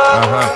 Ага.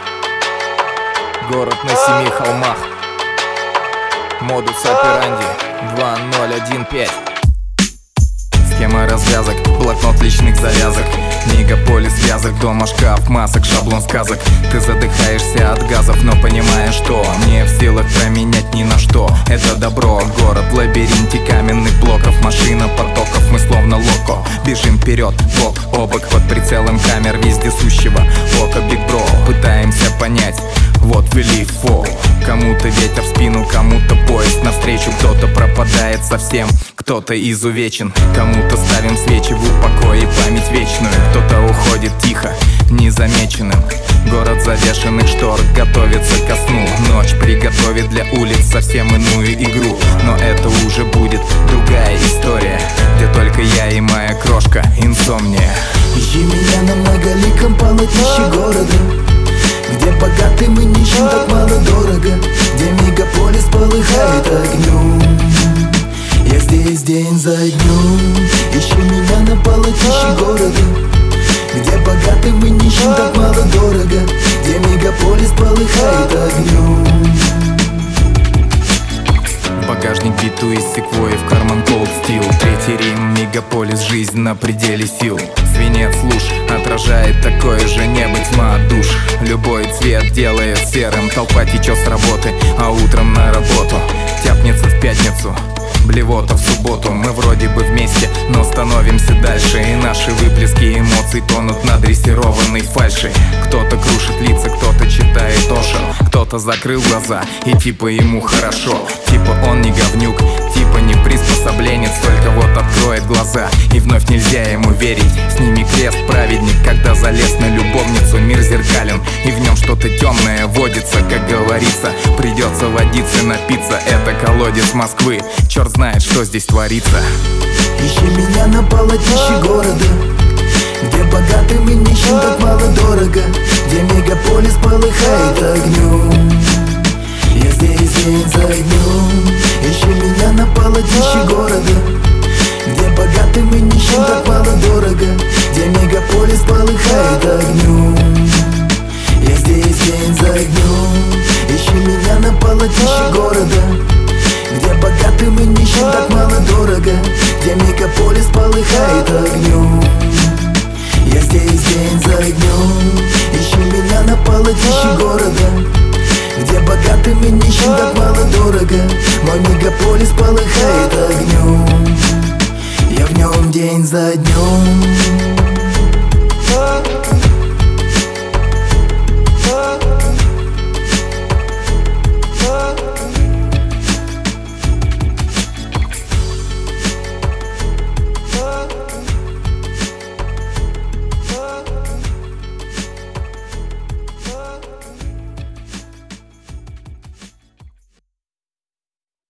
Город на 7 холмах. Модус операнди 2015. Схема развязок, блокнот личных завязок. Мегаполис вязок, дома шкаф масок, шаблон сказок. Ты задыхаешься от газов, но понимаешь, что не в силах променять ни на что. Это добро, город в лабиринте каменных блоков. Машина потоков, мы словно локо. Бежим вперед, бок о бок, под прицелом камер вездесущего ока Big Bro. Пытаемся понять, вот вели фол. Кому-то ветер в спину, кому-то поезд навстречу. Кто-то пропадает совсем, кто-то изувечен. Кому-то ставим свечи в упокое, память вечную. Кто-то уходит тихо, незамеченным. Город завешенных штор готовится ко сну. Ночь приготовит для улиц совсем иную игру. Но это уже будет другая история, где только я и моя крошка инсомния. Ищи меня на многоликом полотнище города, где богатым и нищим так мало дорого, где мегаполис полыхает огнем. Я здесь день за днем. Ищи меня на полотнище города, где богатым и нищим так мало дорого, где мегаполис полыхает огнем. Багажник биту из секвойи, в карман Cold Steel. Третий Рим, мегаполис, жизнь на пределе сил. Свинец луж отражает такое же небо, тьма душ. Любой цвет делает серым, толпа течет с работы, а утром на работу. Тяпнется в пятницу, блевота в субботу. Мы вроде бы вместе, но становимся дальше. И наши выплески эмоций тонут на дрессированной фальши. Кто-то крушит лица, кто-то читает Ошо. Кто-то закрыл глаза и типа ему хорошо. Типа он не говнюк, типа не приспособленец. Только вот откроет глаза и вновь нельзя ему верить. Сними крест, праведник, когда залез на любовницу. Мир зеркален, и в нем что-то темное водится. Как говорится, придется водиться, напиться. Это колодец Москвы, черт знает, что здесь творится. Ищи меня на полотнище города, где богатым и нищим так мало дорого, где мегаполис полыхает огнем. Я здесь день за днем. Ищи меня на полотнище города, где богатым и нищим так мало дорого, где мегаполис полыхает огнем. Я здесь день за днем. Ищи меня на полотнище города, где богатым и нищим так мало дорого, где мегаполис полыхает огнем. Я здесь день за днем. Ищи меня на полотнище города, где богатым и нищим так мало дорого, мой мегаполис полыхает огнем. Я в нем день за днем.